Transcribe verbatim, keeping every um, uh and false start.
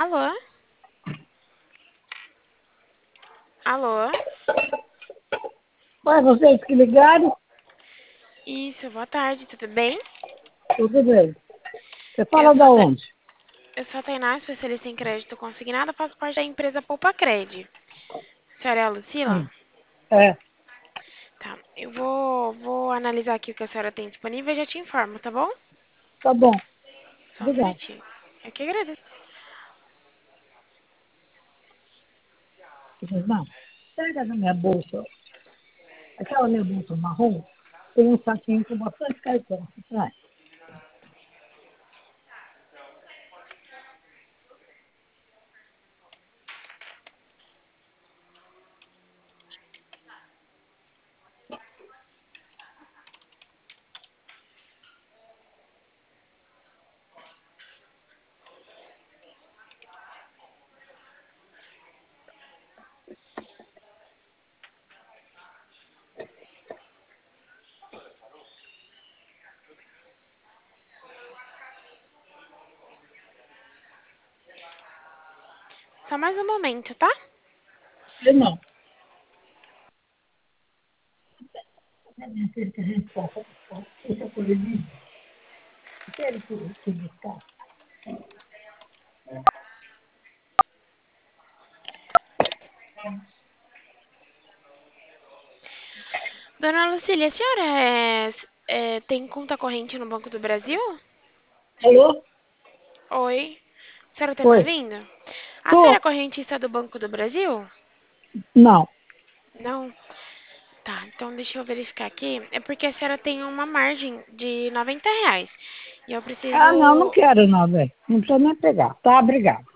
Alô? Alô? Ué, vocês que ligaram? Isso, boa tarde, tudo bem? Tudo bem. Você Eu fala sou a, da Ta- onde? eu sou a Tainá, especialista em crédito consignado, faço parte da empresa Poupa Cred. A senhora é a Hum, Lucila? É, Tá, eu vou, vou analisar aqui o que a senhora tem disponível e já te informo, tá bom? tá bom. Só um Obrigado. minutinho. Eu que agradeço. Irmão, pega na minha bolsa, aquela minha bolsa marrom, tem um saquinho com bastante cartão. Você traz. Só mais um momento, tá? Irmão, né, minha filha, que a gente passa, deixa por ele, deixa ele por te buscar. Dona Lucília, a senhora é- é, tem conta corrente no Banco do Brasil? Alô? Oi? A senhora tá me Oi. ouvindo? A senhora é Tô. correntista do Banco do Brasil? Não. Não? Tá, então deixa eu verificar aqui. É porque a senhora tem uma margem de noventa reais. E eu Ah, não, não preciso. quero não, velho. Não precisa nem pegar. Tá, obrigado.